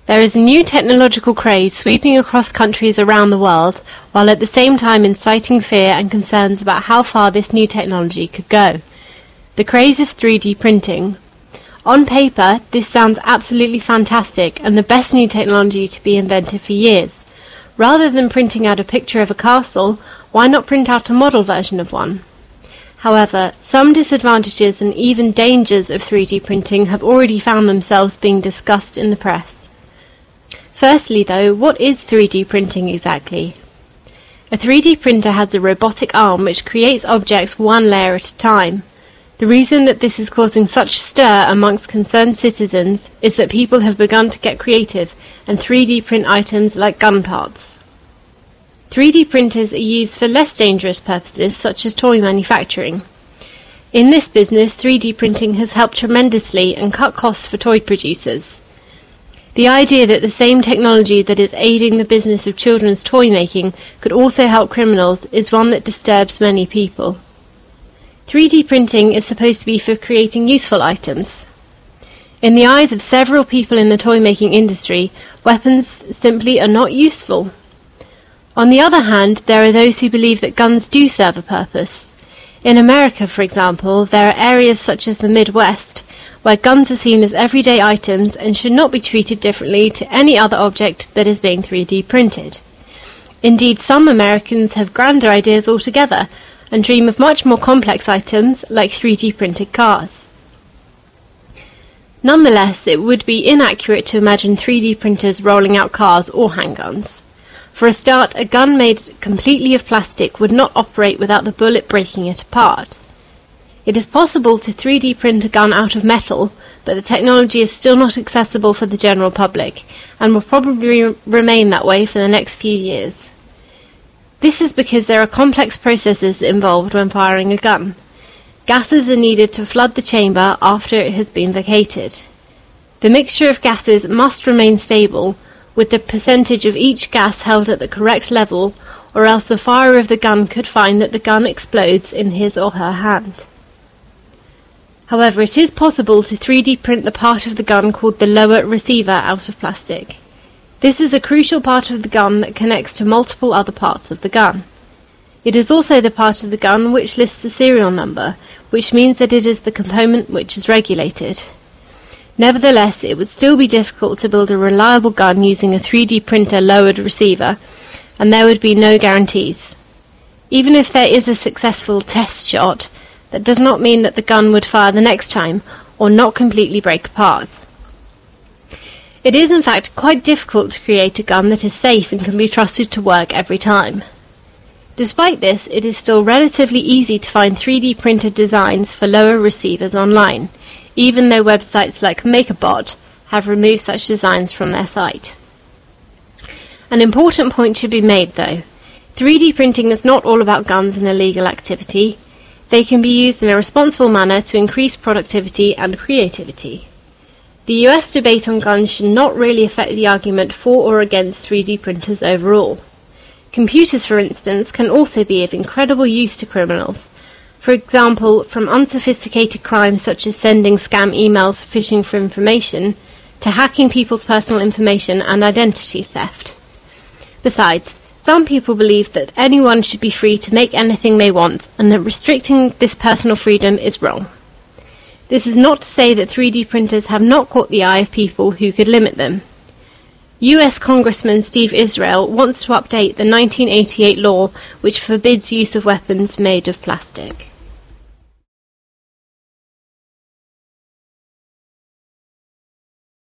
There is a new technological craze sweeping across countries around the world, while at the same time inciting fear and concerns about how far this new technology could go. The craze is 3D printing. On paper, this sounds absolutely fantastic and the best new technology to be invented for years. Rather than printing out a picture of a castle, why not print out a model version of one? However, some disadvantages and even dangers of 3D printing have already found themselves being discussed in the press. Firstly, though, what is 3D printing exactly? A 3D printer has a robotic arm which creates objects one layer at a time. The reason that this is causing such stir amongst concerned citizens is that people have begun to get creative and 3D print items like gun parts. 3D printers are used for less dangerous purposes such as toy manufacturing. In this business, 3D printing has helped tremendously and cut costs for toy producers. The idea that the same technology that is aiding the business of children's toy making could also help criminals is one that disturbs many people. 3D printing is supposed to be for creating useful items. In the eyes of several people in the toy making industry, weapons simply are not useful. On the other hand, there are those who believe that guns do serve a purpose. In America, for example, there are areas such as the Midwest where guns are seen as everyday items and should not be treated differently to any other object that is being 3D printed. Indeed, some Americans have grander ideas altogether and dream of much more complex items like 3D printed cars. Nonetheless, it would be inaccurate to imagine 3D printers rolling out cars or handguns. For a start, a gun made completely of plastic would not operate without the bullet breaking it apart. It is possible to 3D print a gun out of metal, but the technology is still not accessible for the general public, and will probably remain that way for the next few years. This is because there are complex processes involved when firing a gun. Gases are needed to flood the chamber after it has been vacated. The mixture of gases must remain stable, with the percentage of each gas held at the correct level, or else the firer of the gun could find that the gun explodes in his or her hand. However, it is possible to 3D print the part of the gun called the lower receiver out of plastic. This is a crucial part of the gun that connects to multiple other parts of the gun. It is also the part of the gun which lists the serial number, which means that it is the component which is regulated. Nevertheless, it would still be difficult to build a reliable gun using a 3D printer lowered receiver, and there would be no guarantees. Even if there is a successful test shot, that does not mean that the gun would fire the next time, or not completely break apart. It is in fact quite difficult to create a gun that is safe and can be trusted to work every time. Despite this, it is still relatively easy to find 3D printed designs for lower receivers online, even though websites like MakerBot have removed such designs from their site. An important point should be made though. 3D printing is not all about guns and illegal activity. They can be used in a responsible manner to increase productivity and creativity. The US debate on guns should not really affect the argument for or against 3D printers overall. Computers, for instance, can also be of incredible use to criminals. For example, from unsophisticated crimes such as sending scam emails fishing for information, to hacking people's personal information and identity theft. Besides, some people believe that anyone should be free to make anything they want, and that restricting this personal freedom is wrong. This is not to say that 3D printers have not caught the eye of people who could limit them. US Congressman Steve Israel wants to update the 1988 law which forbids use of weapons made of plastic.